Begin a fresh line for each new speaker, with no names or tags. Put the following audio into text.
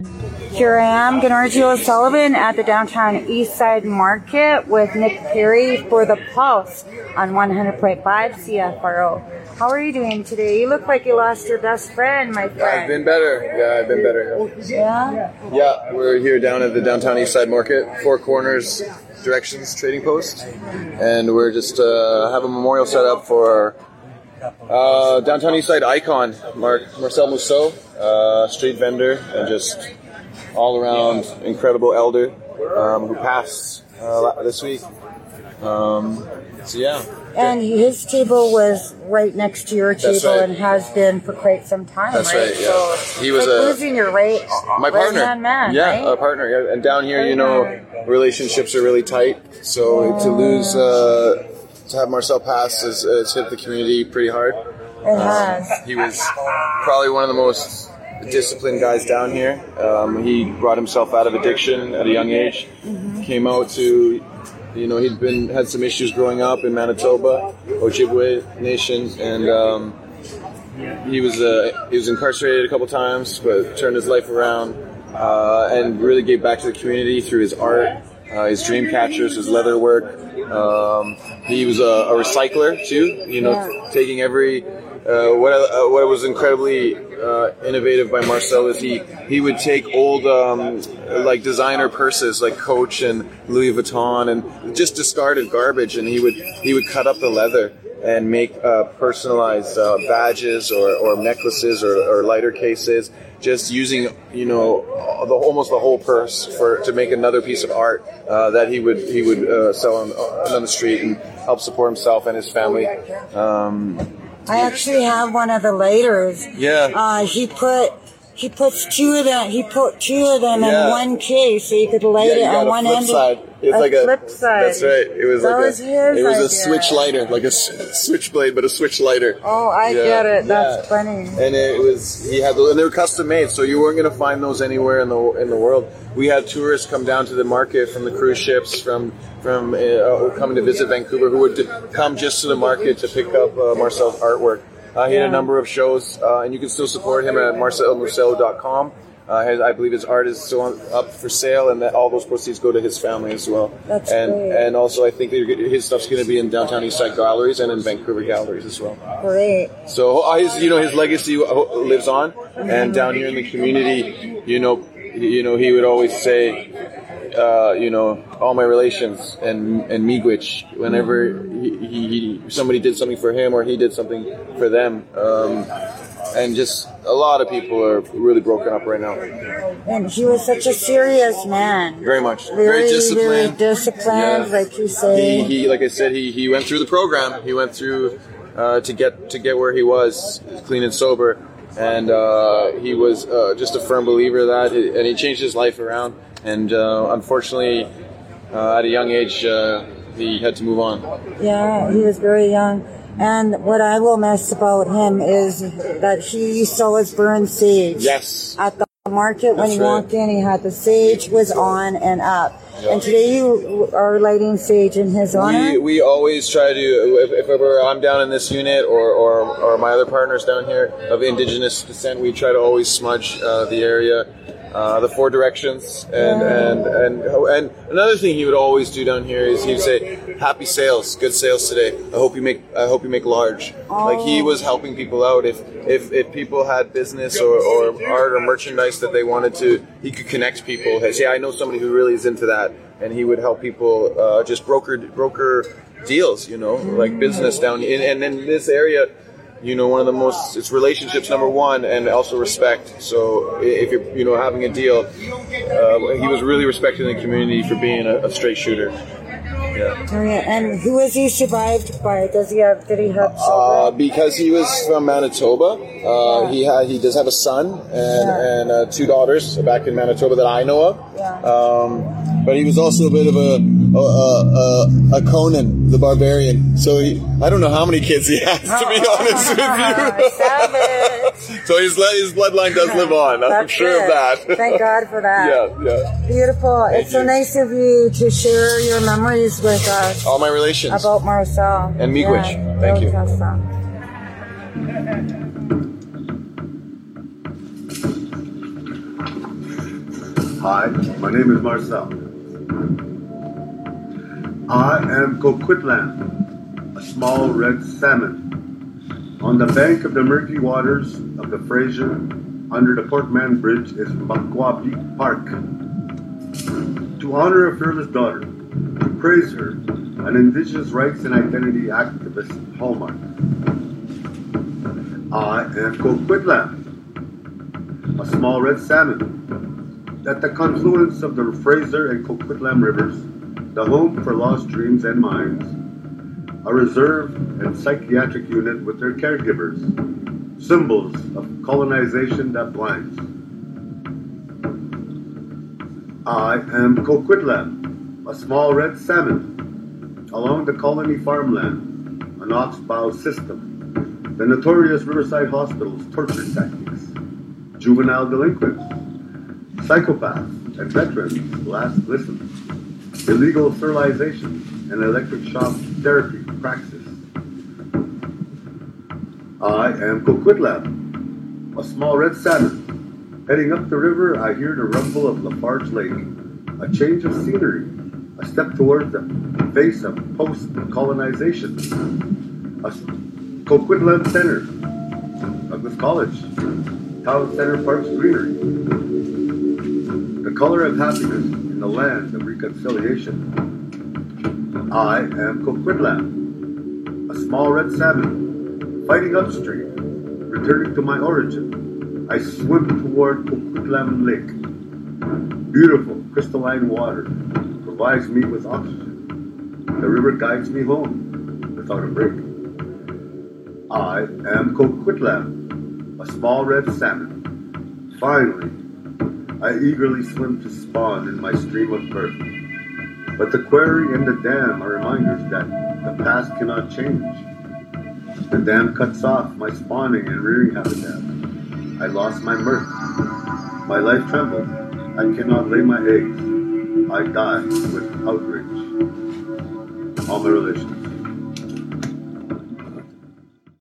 Here I am, Gennaro O'Sullivan at the downtown East Side Market with Nick Perry for the Pulse on 100.5 CFRO. How are you doing today? You look like you lost your best friend, my friend.
I've been better. Yeah, I've been better.
Yeah?
Yeah, we're here down at the downtown East Side Market, Four Corners Directions Trading Post, and we're just have a memorial set up for downtown East Side icon Marcel Mousseau, street vendor, and just all around incredible elder who passed this week. So yeah.
And his table was right next to your table and has been for quite some time.
That's right. Yeah.
So
he was
losing your
my partner.
Man,
yeah,
right?
a partner. Yeah. And down here, relationships are really tight. So to lose, to have Marcel pass has hit the community pretty hard.
It has.
He was probably one of the most disciplined guys down here. He brought himself out of addiction at a young age. Mm-hmm. Came out to, he'd had some issues growing up in Manitoba, Ojibwe Nation, and he was incarcerated a couple times, but turned his life around and really gave back to the community through his art, his dream catchers, his leather work. He was a recycler too. Taking every what was incredibly innovative by Marcel is he would take old like designer purses like Coach and Louis Vuitton and just discarded garbage, and he would cut up the leather and make personalized badges or necklaces or lighter cases, just using almost the whole purse to make another piece of art that he would sell on the street and help support himself and his family.
I actually have one of the lighters.
Yeah.
He put two of them in one case, so you could light it on one end.
It's like a
flip side.
That's right. It was
a
switch lighter, like a switchblade, but a switch lighter.
Oh, I get it. That's funny.
And and they were custom made, so you weren't going to find those anywhere in the world. We had tourists come down to the market from the cruise ships, from coming to visit Vancouver, who would come just to the market to pick up Marcel's artwork. He had a number of shows, and you can still support him at marcelmousseau.com. I believe his art is still up for sale, and that all those proceeds go to his family as well.
That's great.
And also, I think his stuff's going to be in downtown Eastside galleries and in Vancouver galleries as well.
Great.
So his legacy lives on, and down here in the community, he would always say, all my relations and Miigwech, whenever somebody did something for him or he did something for them. And just a lot of people are really broken up right now.
And he was such a serious man.
Very much. Very disciplined.
Very disciplined, like you say.
He like I said, he went through the program. He went through to get where he was, clean and sober. And he was just a firm believer of that. And he changed his life around. And unfortunately, at a young age, he had to move on.
Yeah, he was very young. And what I will miss about him is that he saw us burn sage.
Yes.
At the market when he walked in, he had the sage was on and up. Yep. And today you are lighting sage in his honor? We
always try to, if ever I'm down in this unit or my other partners down here of Indigenous descent, we try to always smudge the area. The Four Directions, and another thing he would always do down here is he'd say, "Happy sales, good sales today. I hope you make large." Oh. Like he was helping people out. If people had business or art or merchandise that they wanted to, he could connect people. Say, I know somebody who really is into that, and he would help people just broker deals, like business down here. And in this area. One of the most, it's relationships number one, and also respect. So if you're, having a deal, he was really respected in the community for being a straight shooter. Yeah.
Oh, yeah. And who was he survived by? Did he have children?
Because he was from Manitoba, he does have a son and two daughters back in Manitoba that I know of. Yeah. But he was also a bit of a Conan, the barbarian. So I don't know how many kids he has, to be honest with you.
Savage.
So his bloodline does live on. I'm sure of that.
Thank God for that.
Yeah.
Beautiful. It's so nice of you to share your memories with us.
All my relations.
About Marcel.
And Miigwech. Thank you.
Awesome.
Hi, my name is Marcel. I am Coquitlam, a small red salmon. On the bank of the murky waters of the Fraser, under the Portman Bridge, is Makwabi Park. To honor a fearless daughter, to praise her, an Indigenous rights and identity activist hallmark. I am Coquitlam, a small red salmon. At the confluence of the Fraser and Coquitlam rivers, the home for lost dreams and minds, a reserve and psychiatric unit with their caregivers, symbols of colonization that blinds. I am Coquitlam, a small red salmon, along the colony farmland, an oxbow system, the notorious Riverside Hospital's torture tactics, juvenile delinquents, psychopaths and veterans' last listen, illegal sterilization and electric shock therapy praxis. I am Coquitlam, a small red salmon. Heading up the river, I hear the rumble of Lafarge Lake, a change of scenery, a step towards the face of post-colonization. A Coquitlam Center, Douglas College, Town Center Park's greenery. The color of happiness in the land of reconciliation. I am Coquitlam, a small red salmon, fighting upstream, returning to my origin. I swim toward Coquitlam Lake. Beautiful crystalline water provides me with oxygen. The river guides me home without a break. I am Coquitlam, a small red salmon. Finally, I eagerly swim to spawn in my stream of birth. But the quarry and the dam are reminders that the past cannot change. The dam cuts off my spawning and rearing habitat. I lost my mirth. My life trembled. I cannot lay my eggs. I die with outrage. All my relations.